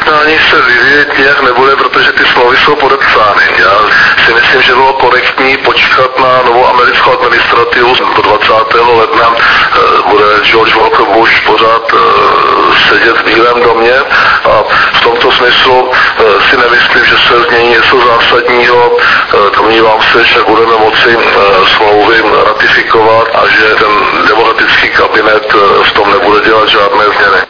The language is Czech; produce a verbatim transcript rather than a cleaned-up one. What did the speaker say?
jednání se vyvíjet nějak nebude, protože ty smlouvy jsou podepsány. Já si myslím, že bylo korektní počkat na novou americkou administrativu. Do dvacátého ledna bude George Walker Bush pořád sedět v Bílém domě a v tomto smyslu si nemyslím, že se změní něco zásadního. Domnívám se, že budeme moci smlouvy ratifikovat a že ten demokratický kabinet v tom nebude dělat žádné změny.